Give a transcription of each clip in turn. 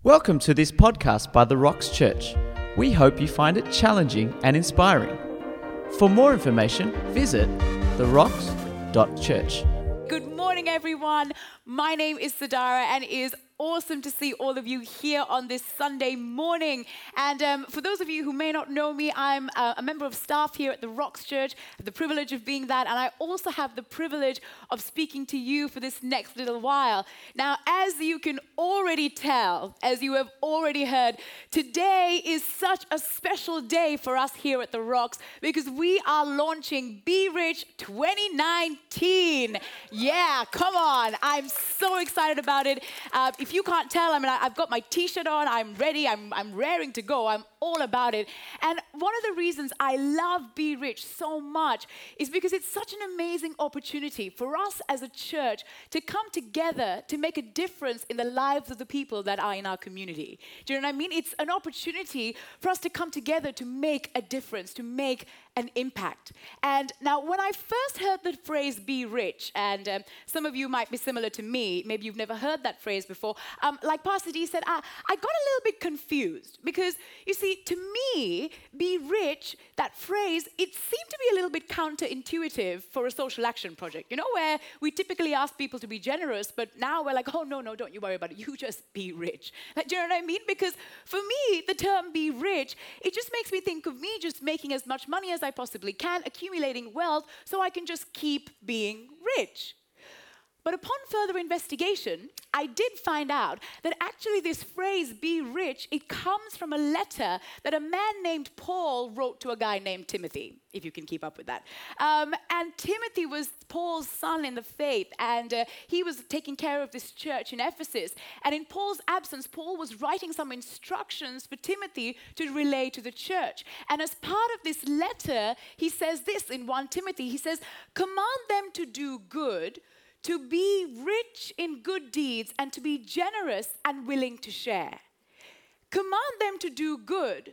Welcome to this podcast by The Rocks Church. We hope you find it challenging and inspiring. For more information, visit therocks.church. Good morning, everyone. My name is Sadara, and it is awesome to see all of you here on this Sunday morning. And for those of you who may not know me, I'm a member of staff here at the Rocks Church. I have the privilege of being that, and I also have the privilege of speaking to you for this next little while. Now, as you can already tell, as you have already heard, today is such a special day for us here at the Rocks because we are launching Be Rich 2019. Yeah, come on. I'm so excited about it. If you can't tell, I've got my t-shirt on, I'm ready, I'm raring to go, I'm all about it. And one of the reasons I love Be Rich so much is because it's such an amazing opportunity for us as a church to come together to make a difference in the lives of the people that are in our community. Do you know what I mean? It's an opportunity for us to come together to make a difference, to make an impact. And now when I first heard the phrase be rich, and some of you might be similar to me, maybe you've never heard that phrase before, like Pastor D said, I got a little bit confused because you see, to me, be rich, that phrase, it seemed to be a little bit counterintuitive for a social action project, you know, where we typically ask people to be generous, but now we're like, oh, no, don't you worry about it, you just be rich. Like, do you know what I mean? Because for me, the term be rich, it just makes me think of me just making as much money as I possibly can, accumulating wealth, so I can just keep being rich. But upon further investigation, I did find out that actually this phrase, be rich, it comes from a letter that a man named Paul wrote to a guy named Timothy, if you can keep up with that. And Timothy was Paul's son in the faith, and he was taking care of this church in Ephesus. And in Paul's absence, Paul was writing some instructions for Timothy to relay to the church. And as part of this letter, he says this in 1 Timothy, he says, command them to do good, to be rich in good deeds, and to be generous and willing to share. Command them to do good,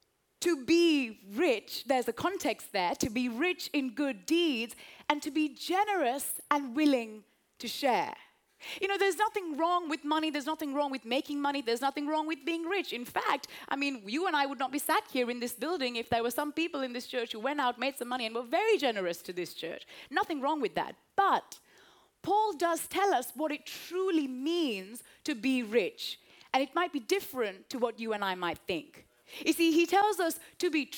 to be rich, there's a context there, to be rich in good deeds, and to be generous and willing to share. You know, there's nothing wrong with money, there's nothing wrong with making money, there's nothing wrong with being rich. In fact, you and I would not be sat here in this building if there were some people in this church who went out, made some money, and were very generous to this church. Nothing wrong with that. But Paul does tell us what it truly means to be rich. And it might be different to what you and I might think. You see, he tells us to be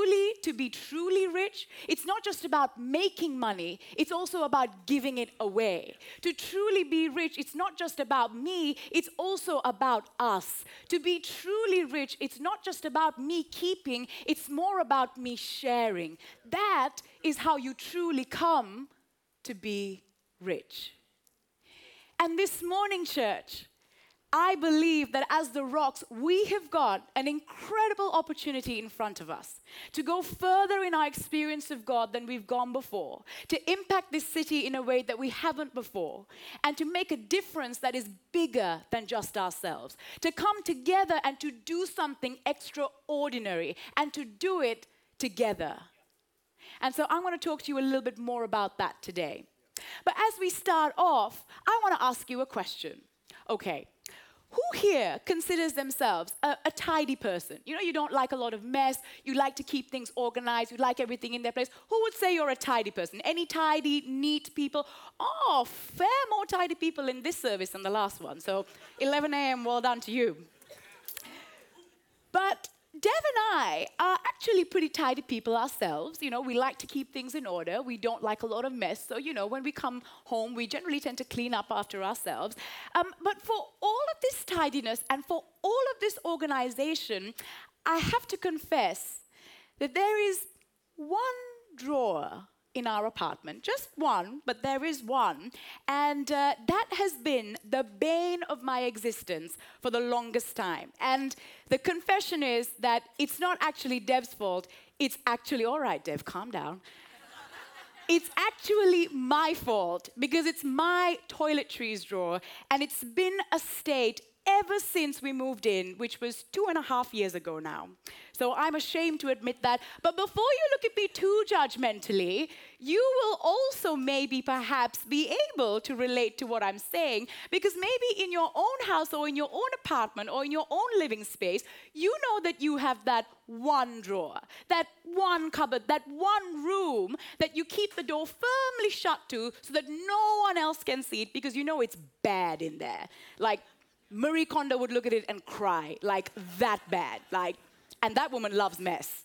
truly rich. It's not just about making money, it's also about giving it away. To truly be rich, it's not just about me, it's also about us. To be truly rich, it's not just about me keeping, it's more about me sharing. That is how you truly come to be rich. And this morning, church, I believe that as the Rocks, we have got an incredible opportunity in front of us to go further in our experience of God than we've gone before, to impact this city in a way that we haven't before, and to make a difference that is bigger than just ourselves, to come together and to do something extraordinary and to do it together. And so I want to talk to you a little bit more about that today. But as we start off, I want to ask you a question. Okay, who here considers themselves a tidy person? You know, you don't like a lot of mess, you like to keep things organized, you like everything in their place. Who would say you're a tidy person? Any tidy, neat people? Oh, fair more tidy people in this service than the last one. So 11 a.m., well done to you. But Dev and I are actually pretty tidy people ourselves. You know, we like to keep things in order. We don't like a lot of mess. So, you know, when we come home, we generally tend to clean up after ourselves. But for all of this tidiness and for all of this organization, I have to confess that there is one drawer in our apartment, just one, but there is one, and that has been the bane of my existence for the longest time. And the confession is that it's not actually Dev's fault, it's actually, all right, Dev, calm down. It's actually my fault because it's my toiletries drawer, and it's been a state ever since we moved in, which was 2.5 years ago now. So I'm ashamed to admit that. But before you look at me too judgmentally, you will also maybe perhaps be able to relate to what I'm saying, because maybe in your own house or in your own apartment or in your own living space, you know that you have that one drawer, that one cupboard, that one room that you keep the door firmly shut to so that no one else can see it, because you know it's bad in there. Like Marie Kondo would look at it and cry, like that bad. And that woman loves mess.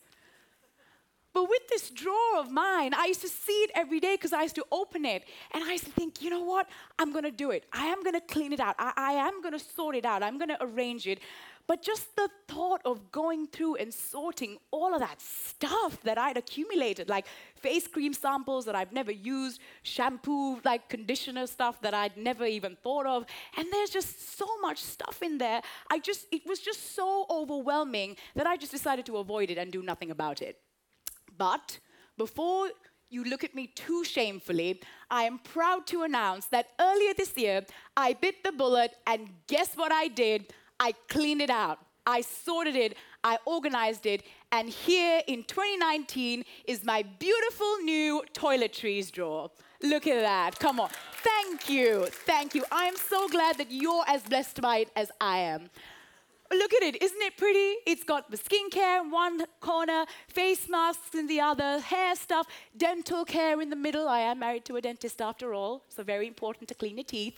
But with this drawer of mine, I used to see it every day because I used to open it. And I used to think, you know what? I'm going to do it. I am going to clean it out. I am going to sort it out. I'm going to arrange it. But just the thought of going through and sorting all of that stuff that I'd accumulated, like face cream samples that I've never used, shampoo, like conditioner stuff that I'd never even thought of. And there's just so much stuff in there. It was just so overwhelming that I just decided to avoid it and do nothing about it. But before you look at me too shamefully, I am proud to announce that earlier this year, I bit the bullet, and guess what I did? I cleaned it out. I sorted it. I organized it. And here in 2019 is my beautiful new toiletries drawer. Look at that. Come on. Thank you. Thank you. I am so glad that you're as blessed by it as I am. Look at it. Isn't it pretty? It's got the skincare in one corner, face masks in the other, hair stuff, dental care in the middle. I am married to a dentist after all, so very important to clean your teeth.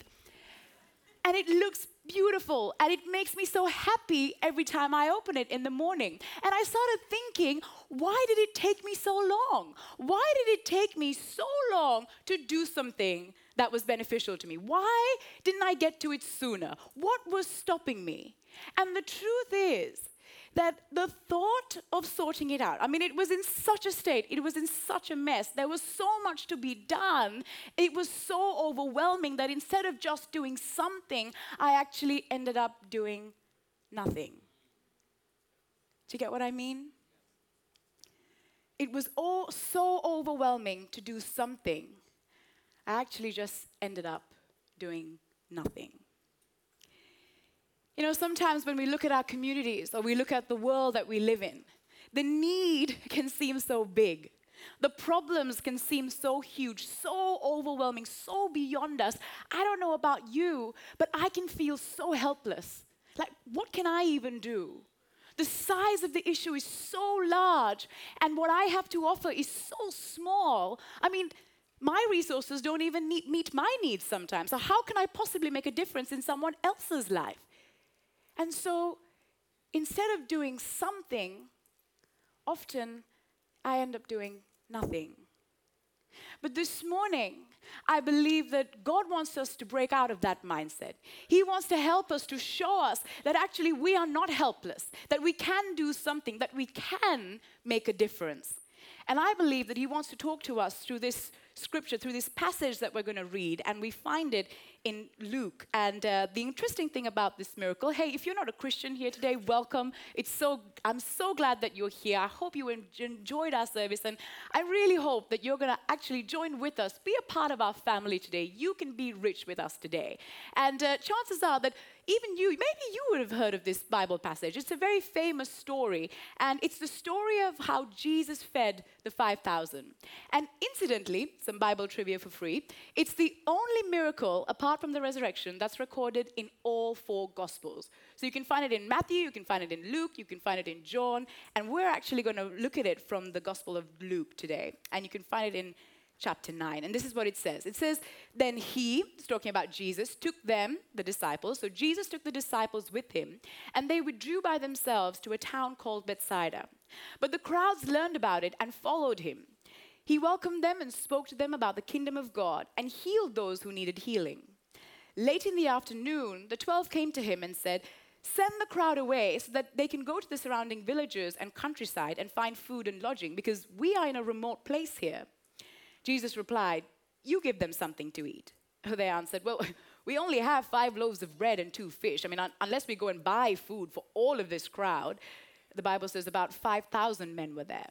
And it looks beautiful, and it makes me so happy every time I open it in the morning. And I started thinking, why did it take me so long? Why did it take me so long to do something that was beneficial to me? Why didn't I get to it sooner? What was stopping me? And the truth is that the thought of sorting it out, I mean, it was in such a state, it was in such a mess, there was so much to be done, it was so overwhelming that instead of just doing something, I actually ended up doing nothing. Do you get what I mean? It was all so overwhelming to do something. I actually just ended up doing nothing. You know, sometimes when we look at our communities or we look at the world that we live in, the need can seem so big. The problems can seem so huge, so overwhelming, so beyond us. I don't know about you, but I can feel so helpless. Like, what can I even do? The size of the issue is so large, and what I have to offer is so small. I mean, my resources don't even meet my needs sometimes. So how can I possibly make a difference in someone else's life? And so instead of doing something, often I end up doing nothing. But this morning, I believe that God wants us to break out of that mindset. He wants to help us, to show us that actually we are not helpless, that we can do something, that we can make a difference. And I believe that He wants to talk to us through this scripture, through this passage that we're going to read, and we find it in Luke. And the interesting thing about this miracle, hey, if you're not a Christian here today, welcome. I'm so glad that you're here. I hope you enjoyed our service, and I really hope that you're going to actually join with us, be a part of our family today. You can be rich with us today. And chances are that even you, maybe you would have heard of this Bible passage. It's a very famous story, and it's the story of how Jesus fed the 5,000. And incidentally, some Bible trivia for free, it's the only miracle, apart from the resurrection, that's recorded in all 4 Gospels. So you can find it in Matthew, you can find it in Luke, you can find it in John, and we're actually going to look at it from the Gospel of Luke today. And you can find it in chapter 9. And this is what it says. It says, then He, it's talking about Jesus, took them, the disciples. So Jesus took the disciples with Him, and they withdrew by themselves to a town called Bethsaida. But the crowds learned about it and followed Him. He welcomed them and spoke to them about the kingdom of God and healed those who needed healing. Late in the afternoon, the 12 came to Him and said, send the crowd away so that they can go to the surrounding villages and countryside and find food and lodging, because we are in a remote place here. Jesus replied, you give them something to eat. They answered, well, we only have 5 loaves of bread and 2 fish. I mean, unless we go and buy food for all of this crowd. The Bible says about 5,000 men were there.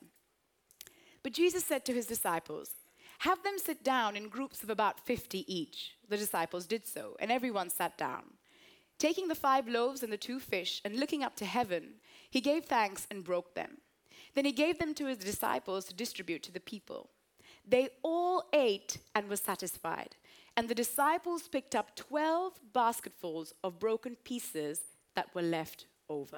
But Jesus said to His disciples, have them sit down in groups of about 50 each. The disciples did so, and everyone sat down. Taking the 5 loaves and the 2 fish and looking up to heaven, he gave thanks and broke them. Then he gave them to his disciples to distribute to the people. They all ate and were satisfied. And the disciples picked up 12 basketfuls of broken pieces that were left over.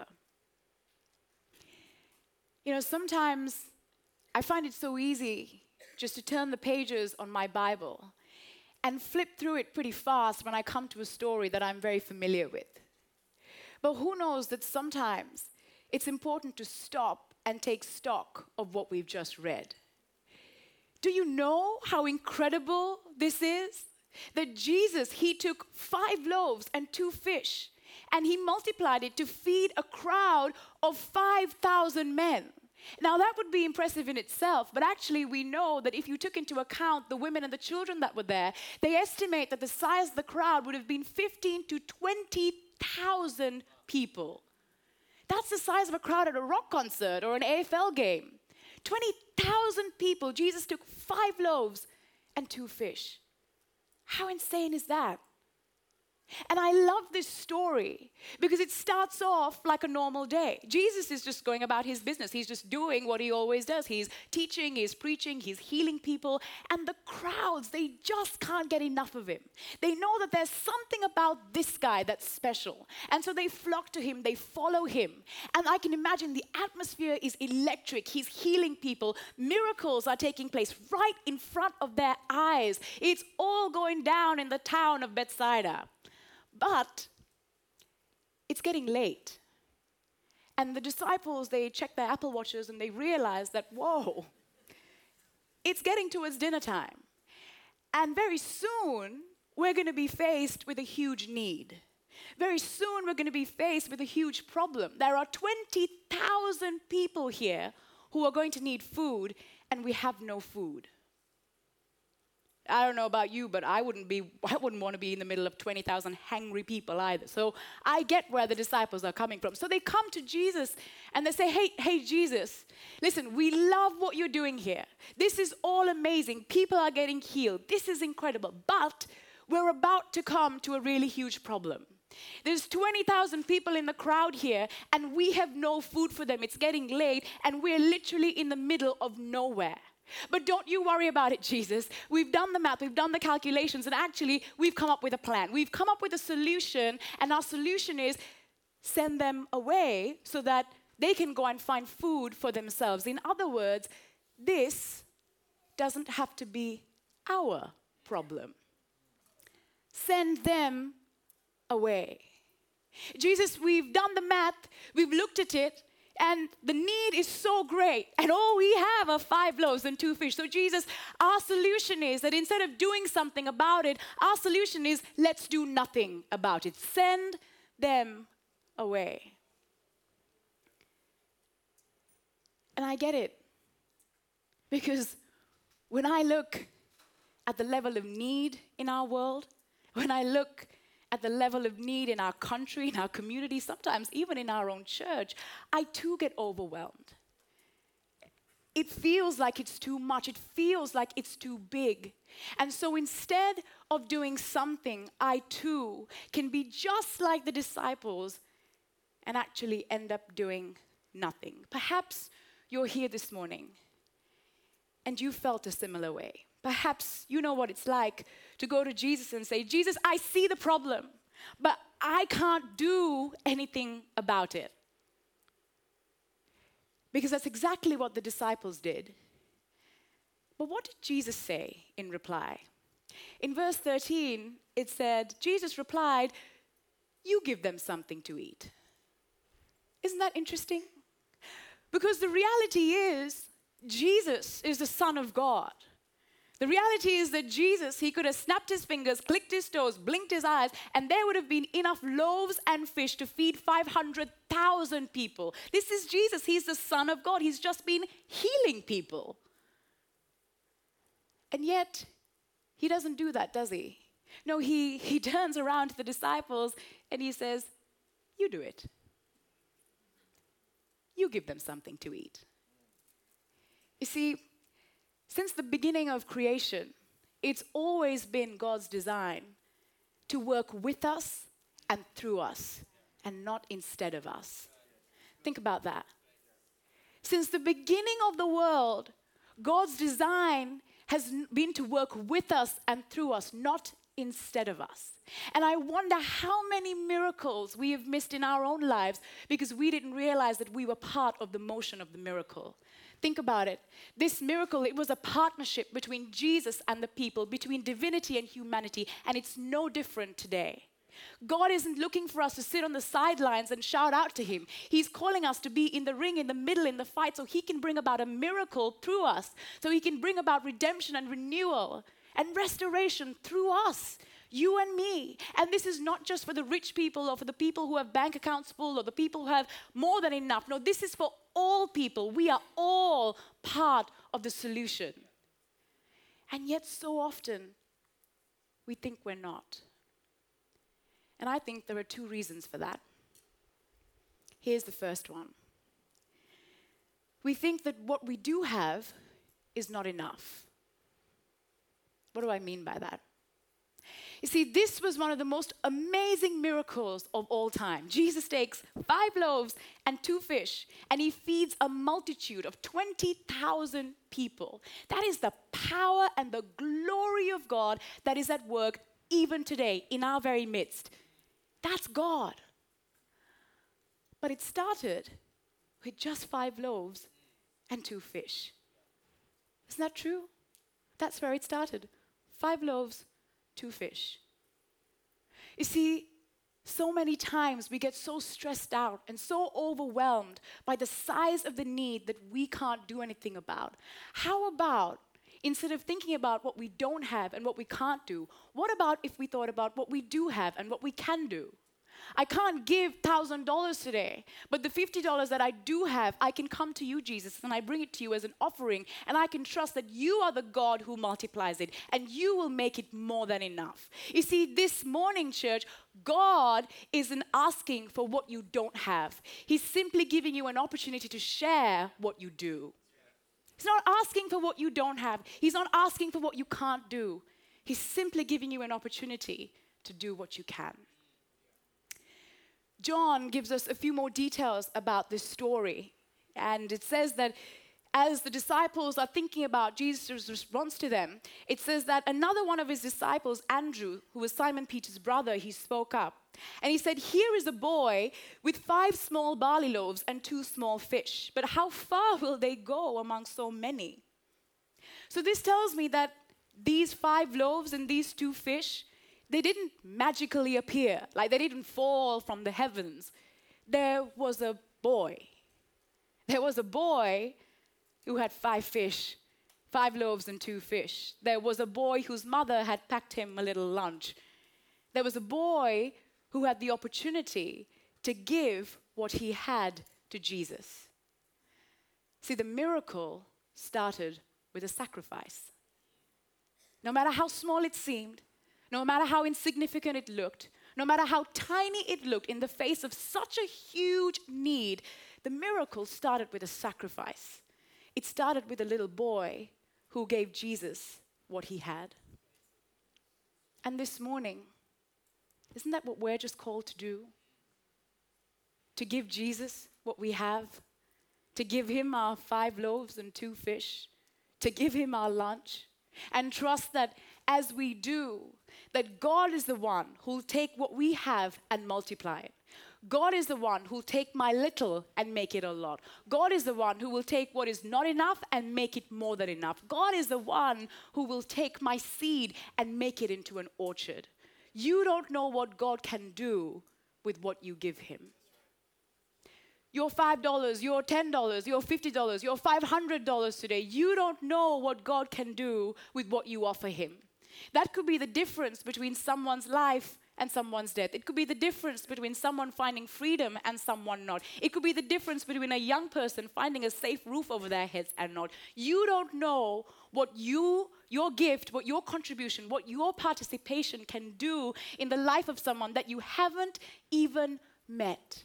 You know, sometimes I find it so easy just to turn the pages on my Bible and flip through it pretty fast when I come to a story that I'm very familiar with. But who knows that sometimes it's important to stop and take stock of what we've just read. Do you know how incredible this is? That Jesus, he took 5 loaves and 2 fish, and he multiplied it to feed a crowd of 5,000 men. Now that would be impressive in itself, but actually we know that if you took into account the women and the children that were there, they estimate that the size of the crowd would have been 15 to 20,000 people. That's the size of a crowd at a rock concert or an AFL game. 20,000 people. Jesus took 5 loaves and 2 fish. How insane is that? And I love this story because it starts off like a normal day. Jesus is just going about his business. He's just doing what he always does. He's teaching, he's preaching, he's healing people. And the crowds, they just can't get enough of him. They know that there's something about this guy that's special. And so they flock to him, they follow him. And I can imagine the atmosphere is electric. He's healing people. Miracles are taking place right in front of their eyes. It's all going down in the town of Bethsaida. But it's getting late. And the disciples, they check their Apple Watches and they realize that, whoa, it's getting towards dinner time. And very soon, we're going to be faced with a huge need. Very soon, we're going to be faced with a huge problem. There are 20,000 people here who are going to need food, and we have no food. I don't know about you, but I wouldn't want to be in the middle of 20,000 hangry people either. So I get where the disciples are coming from. So they come to Jesus and they say, hey, Jesus, listen, we love what you're doing here. This is all amazing. People are getting healed. This is incredible. But we're about to come to a really huge problem. There's 20,000 people in the crowd here, and we have no food for them. It's getting late, and we're literally in the middle of nowhere. But don't you worry about it, Jesus. We've done the math, we've done the calculations, and actually we've come up with a plan. We've come up with a solution, and our solution is send them away so that they can go and find food for themselves. In other words, this doesn't have to be our problem. Send them away. Jesus, we've done the math, we've looked at it, and the need is so great. And all we have are 5 loaves and 2 fish. So Jesus, our solution is that instead of doing something about it, our solution is let's do nothing about it. Send them away. And I get it. Because when I look at the level of need in our world, when I look at the level of need in our country, in our community, sometimes even in our own church, I too get overwhelmed. It feels like it's too much. It feels like it's too big. And so instead of doing something, I too can be just like the disciples and actually end up doing nothing. Perhaps you're here this morning and you felt a similar way. Perhaps you know what it's like to go to Jesus and say, Jesus, I see the problem, but I can't do anything about it. Because that's exactly what the disciples did. But what did Jesus say in reply? In verse 13, it said, Jesus replied, you give them something to eat. Isn't that interesting? Because the reality is, Jesus is the Son of God. The reality is that Jesus, he could have snapped his fingers, clicked his toes, blinked his eyes, and there would have been enough loaves and fish to feed 500,000 people. This is Jesus. He's the Son of God. He's just been healing people. And yet, he doesn't do that, does he? No, he turns around to the disciples and he says, you do it. You give them something to eat. You see, since the beginning of creation, it's always been God's design to work with us and through us, and not instead of us. Think about that. Since the beginning of the world, God's design has been to work with us and through us, not instead of us. And I wonder how many miracles we have missed in our own lives because we didn't realize that we were part of the motion of the miracle. Think about it. This miracle, it was a partnership between Jesus and the people, between divinity and humanity, and it's no different today. God isn't looking for us to sit on the sidelines and shout out to him. He's calling us to be in the ring, in the middle, in the fight, so he can bring about a miracle through us, so he can bring about redemption and renewal and restoration through us, you and me. And this is not just for the rich people or for the people who have bank accounts full or the people who have more than enough. No, this is for all people. We are all part of the solution. And yet so often, we think we're not. And I think there are two reasons for that. Here's the first one. We think that what we do have is not enough. What do I mean by that? You see, this was one of the most amazing miracles of all time. Jesus takes 5 loaves and 2 fish, and he feeds a multitude of 20,000 people. That is the power and the glory of God that is at work even today in our very midst. That's God. But it started with just 5 loaves and 2 fish. Isn't that true? That's where it started. 5 loaves, 2 fish. You see, so many times we get so stressed out and so overwhelmed by the size of the need that we can't do anything about. How about, instead of thinking about what we don't have and what we can't do, what about if we thought about what we do have and what we can do? I can't give $1,000 today, but the $50 that I do have, I can come to you, Jesus, and I bring it to you as an offering, and I can trust that you are the God who multiplies it, and you will make it more than enough. You see, this morning, church, God isn't asking for what you don't have. He's simply giving you an opportunity to share what you do. He's not asking for what you don't have. He's not asking for what you can't do. He's simply giving you an opportunity to do what you can. John gives us a few more details about this story. And it says that as the disciples are thinking about Jesus' response to them, it says that another one of his disciples, Andrew, who was Simon Peter's brother, he spoke up. And he said, "Here is a boy with 5 small barley loaves and 2 small fish. But how far will they go among so many?" So this tells me that these 5 loaves and these 2 fish, they didn't magically appear, like they didn't fall from the heavens. There was a boy. There was a boy who had 5 fish, 5 loaves and 2 fish. There was a boy whose mother had packed him a little lunch. There was a boy who had the opportunity to give what he had to Jesus. See, the miracle started with a sacrifice. No matter how small it seemed, no matter how insignificant it looked, no matter how tiny it looked in the face of such a huge need, the miracle started with a sacrifice. It started with a little boy who gave Jesus what he had. And this morning, isn't that what we're just called to do? To give Jesus what we have, to give him our 5 loaves and 2 fish, to give him our lunch, and trust that as we do, that God is the one who'll take what we have and multiply it. God is the one who'll take my little and make it a lot. God is the one who will take what is not enough and make it more than enough. God is the one who will take my seed and make it into an orchard. You don't know what God can do with what you give him. Your $5, your $10, your $50, your $500 today, you don't know what God can do with what you offer him. That could be the difference between someone's life and someone's death. It could be the difference between someone finding freedom and someone not. It could be the difference between a young person finding a safe roof over their heads and not. You don't know what your gift, what your contribution, what your participation can do in the life of someone that you haven't even met.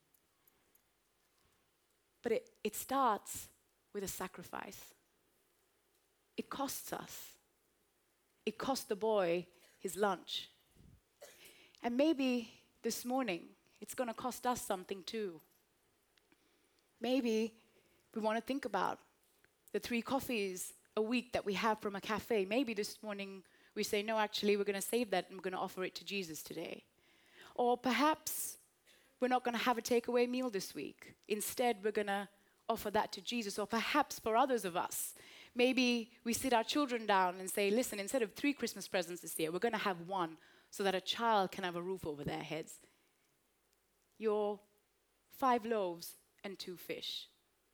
But it starts with a sacrifice. It costs us. It cost the boy his lunch. And maybe this morning, it's going to cost us something too. Maybe we want to think about the 3 coffees a week that we have from a cafe. Maybe this morning we say, no, actually, we're going to save that and we're going to offer it to Jesus today. Or perhaps we're not going to have a takeaway meal this week. Instead, we're going to offer that to Jesus. Or perhaps for others of us, maybe we sit our children down and say, listen, instead of 3 Christmas presents this year, we're going to have 1 so that a child can have a roof over their heads. Your 5 loaves and 2 fish.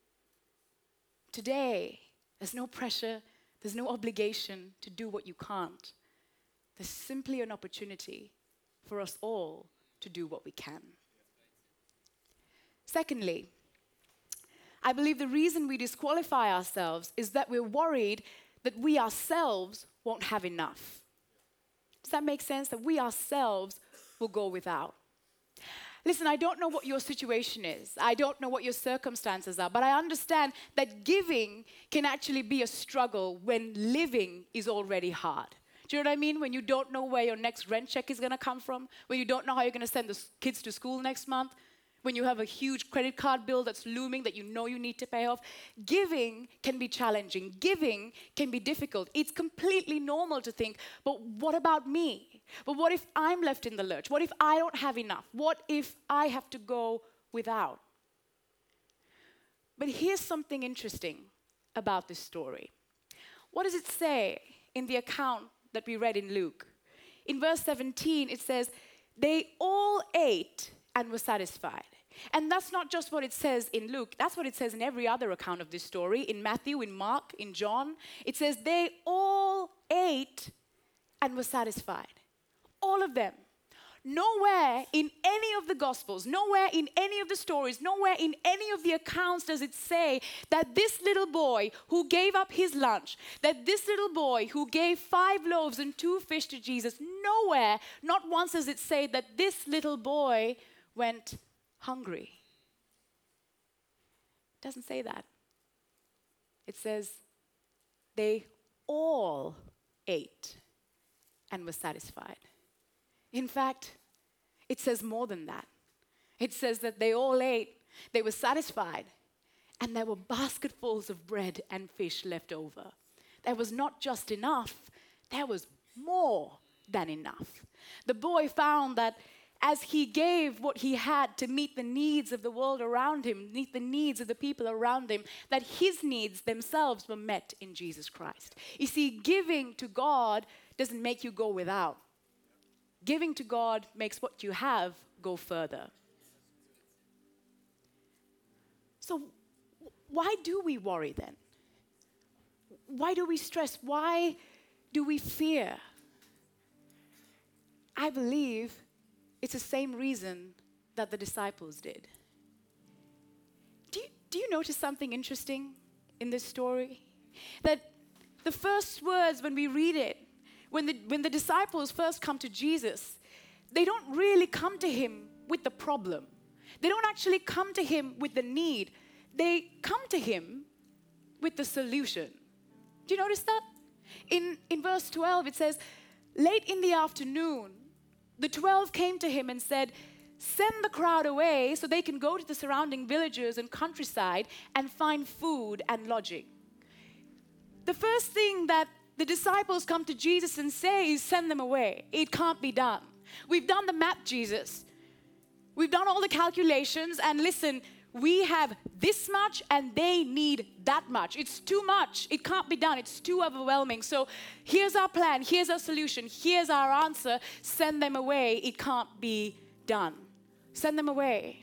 Today, there's no pressure, there's no obligation to do what you can't. There's simply an opportunity for us all to do what we can. Secondly, I believe the reason we disqualify ourselves is that we're worried that we ourselves won't have enough. Does that make sense? That we ourselves will go without. Listen, I don't know what your situation is. I don't know what your circumstances are, but I understand that giving can actually be a struggle when living is already hard. Do you know what I mean? When you don't know where your next rent check is going to come from, when you don't know how you're going to send the kids to school next month, when you have a huge credit card bill that's looming that you know you need to pay off. Giving can be challenging. Giving can be difficult. It's completely normal to think, but what about me? But what if I'm left in the lurch? What if I don't have enough? What if I have to go without? But here's something interesting about this story. What does it say in the account that we read in Luke? In verse 17, it says, they all ate and were satisfied. And that's not just what it says in Luke. That's what it says in every other account of this story. In Matthew, in Mark, in John. It says they all ate and were satisfied. All of them. Nowhere in any of the Gospels, nowhere in any of the stories, nowhere in any of the accounts does it say that this little boy who gave up his lunch, that this little boy who gave 5 loaves and 2 fish to Jesus, nowhere, not once does it say that this little boy went hungry. It doesn't say that. It says they all ate and were satisfied. In fact, it says more than that. It says that they all ate, they were satisfied, and there were basketfuls of bread and fish left over. There was not just enough, there was more than enough. The boy found that as he gave what he had to meet the needs of the world around him, meet the needs of the people around him, that his needs themselves were met in Jesus Christ. You see, giving to God doesn't make you go without. Giving to God makes what you have go further. So why do we worry then? Why do we stress? Why do we fear? I believe it's the same reason that the disciples did. Do you notice something interesting in this story? That the first words when we read it, when the disciples first come to Jesus, they don't really come to him with the problem. They don't actually come to him with the need. They come to him with the solution. Do you notice that? In verse 12, it says, late in the afternoon, the 12 came to him and said, send the crowd away so they can go to the surrounding villages and countryside and find food and lodging. The first thing that the disciples come to Jesus and say is send them away. It can't be done. We've done the math, Jesus. We've done all the calculations, and listen, we have this much and they need that much. It's too much. It can't be done. It's too overwhelming. So here's our plan. Here's our solution. Here's our answer. Send them away. It can't be done. Send them away.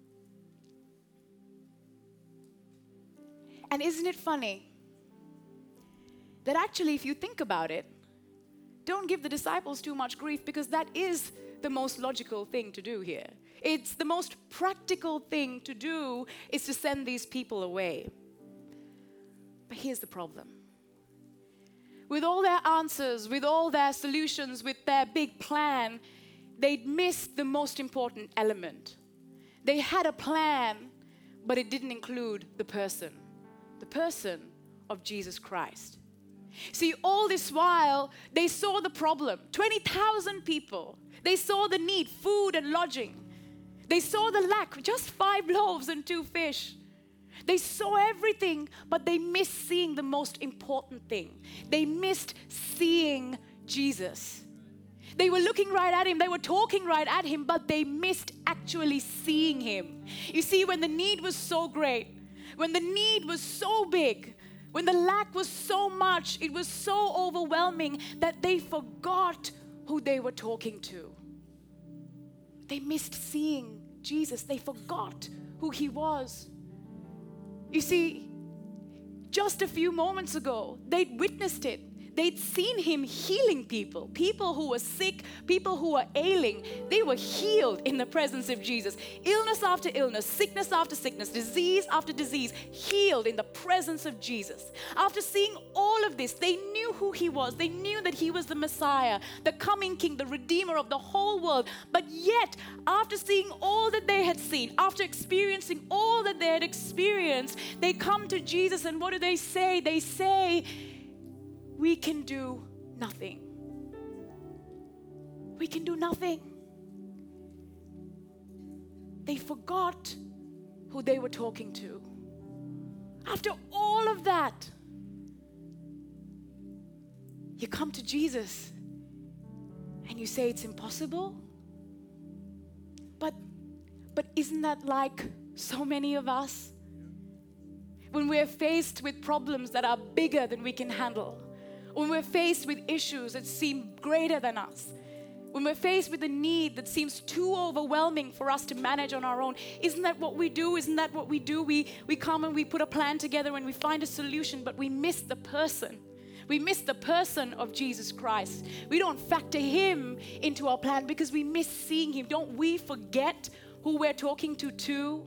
And isn't it funny that actually, if you think about it, don't give the disciples too much grief, because that is the most logical thing to do here. It's the most practical thing to do is to send these people away. But here's the problem. With all their answers, with all their solutions, with their big plan, they'd missed the most important element. They had a plan, but it didn't include the person of Jesus Christ. See, all this while, they saw the problem. 20,000 people. They saw the need, food and lodging. They saw the lack, just 5 loaves and 2 fish. They saw everything, but they missed seeing the most important thing. They missed seeing Jesus. They were looking right at him, they were talking right at him, but they missed actually seeing him. You see, when the need was so great, when the need was so big, when the lack was so much, it was so overwhelming that they forgot who they were talking to. They missed seeing Jesus. They forgot who he was. You see, just a few moments ago, they'd witnessed it. They'd seen him healing people, people who were sick, people who were ailing. They were healed in the presence of Jesus. Illness after illness, sickness after sickness, disease after disease, healed in the presence of Jesus. After seeing all of this, they knew who he was. They knew that he was the Messiah, the coming King, the Redeemer of the whole world. But yet, after seeing all that they had seen, after experiencing all that they had experienced, they come to Jesus, and what do they say? They say, we can do nothing. We can do nothing. They forgot who they were talking to. After all of that, you come to Jesus and you say it's impossible. But isn't that like so many of us? When we're faced with problems that are bigger than we can handle, when we're faced with issues that seem greater than us, when we're faced with a need that seems too overwhelming for us to manage on our own, isn't that what we do? Isn't that what we do? We come and we put a plan together and we find a solution, but we miss the person. We miss the person of Jesus Christ. We don't factor him into our plan because we miss seeing him. Don't we forget who we're talking to too?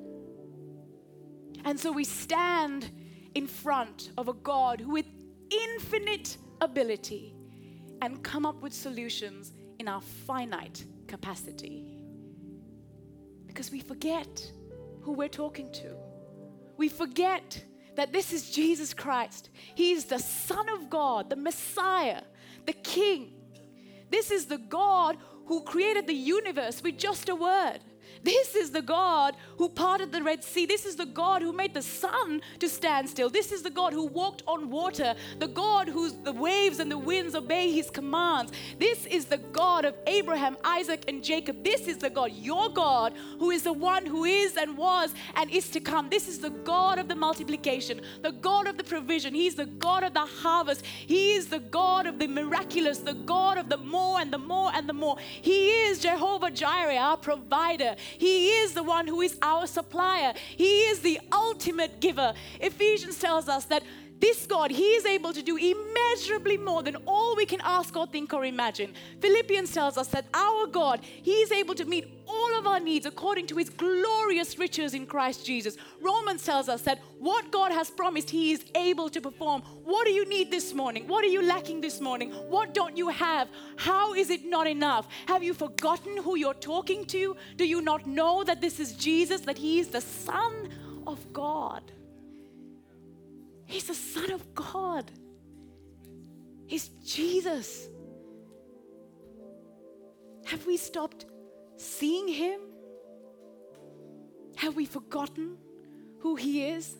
And so we stand in front of a God who with infinite ability and come up with solutions in our finite capacity. Because we forget who we're talking to. We forget that this is Jesus Christ. He is the Son of God, the Messiah, the King. This is the God who created the universe with just a word. This is the God who parted the Red Sea. This is the God who made the sun to stand still. This is the God who walked on water. The God whose the waves and the winds obey his commands. This is the God of Abraham, Isaac, and Jacob. This is the God, your God, who is the one who is and was and is to come. This is the God of the multiplication, the God of the provision. He's the God of the harvest. He is the God of the miraculous, the God of the more and the more and the more. He is Jehovah Jireh, our provider. He is the one who is our supplier. He is the ultimate giver. Ephesians tells us that this God, he is able to do immeasurably more than all we can ask or think or imagine. Philippians tells us that our God, he is able to meet all of our needs according to his glorious riches in Christ Jesus. Romans tells us that what God has promised, he is able to perform. What do you need this morning? What are you lacking this morning? What don't you have? How is it not enough? Have you forgotten who you're talking to? Do you not know that this is Jesus, that he is the Son of God? He's the Son of God. He's Jesus. Have we stopped seeing him? Have we forgotten who he is?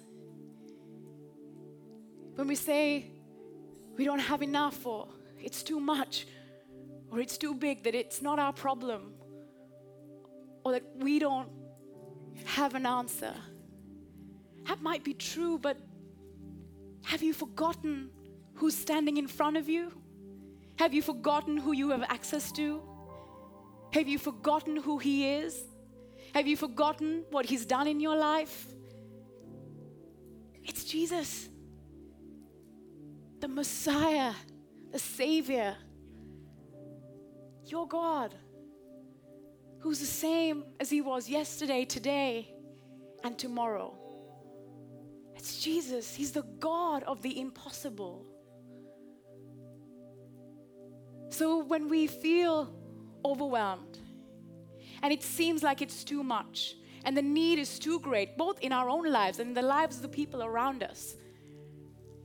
When we say we don't have enough, or it's too much, or it's too big, that it's not our problem, or that we don't have an answer. That might be true, but have you forgotten who's standing in front of you? Have you forgotten who you have access to? Have you forgotten who he is? Have you forgotten what he's done in your life? It's Jesus, the Messiah, the Savior, your God, who's the same as he was yesterday, today, and tomorrow. It's Jesus. He's the God of the impossible. So when we feel overwhelmed and it seems like it's too much and the need is too great, both in our own lives and in the lives of the people around us,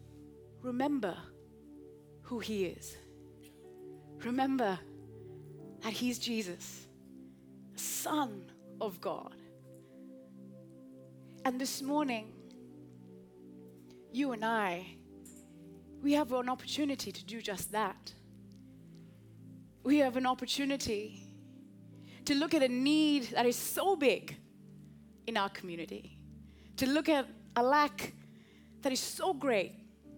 remember who he is. Remember that he's Jesus, Son of God. And this morning, you and I, we have an opportunity to do just that. We have an opportunity to look at a need that is so big in our community, to look at a lack that is so great.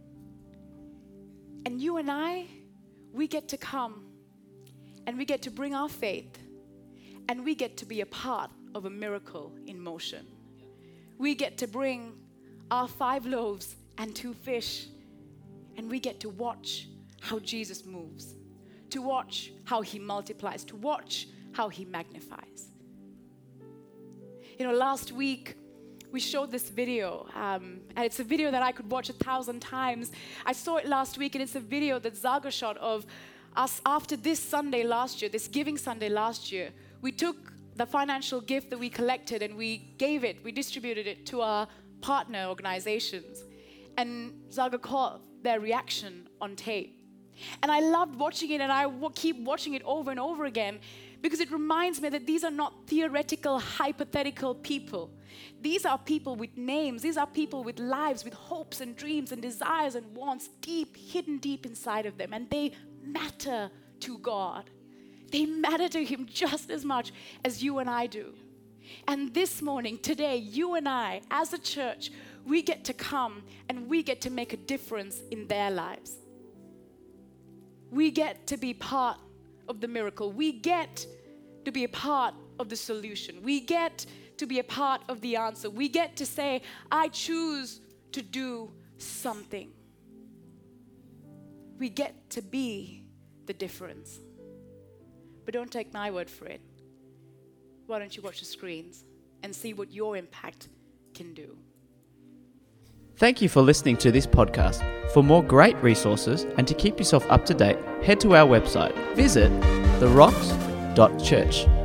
And you and I, we get to come and we get to bring our faith and we get to be a part of a miracle in motion. We get to bring our 5 loaves and 2 fish and we get to watch how Jesus moves, to watch how he multiplies, to watch how he magnifies. You know, last week we showed this video, and it's a video that I could watch 1,000 times. I saw it last week, and it's a video that Zaga shot of us after this Sunday last year, this Giving Sunday last year. We took the financial gift that we collected and we distributed it to our partner organizations. And Zaga caught their reaction on tape. And I loved watching it, and I keep watching it over and over again because it reminds me that these are not theoretical, hypothetical people. These are people with names. These are people with lives, with hopes and dreams and desires and wants hidden deep inside of them. And they matter to God. They matter to him just as much as you and I do. And this morning, today, you and I, as a church, we get to come and we get to make a difference in their lives. We get to be part of the miracle. We get to be a part of the solution. We get to be a part of the answer. We get to say, I choose to do something. We get to be the difference. But don't take my word for it. Why don't you watch the screens and see what your impact can do? Thank you for listening to this podcast. For more great resources and to keep yourself up to date, head to our website. Visit therocks.church.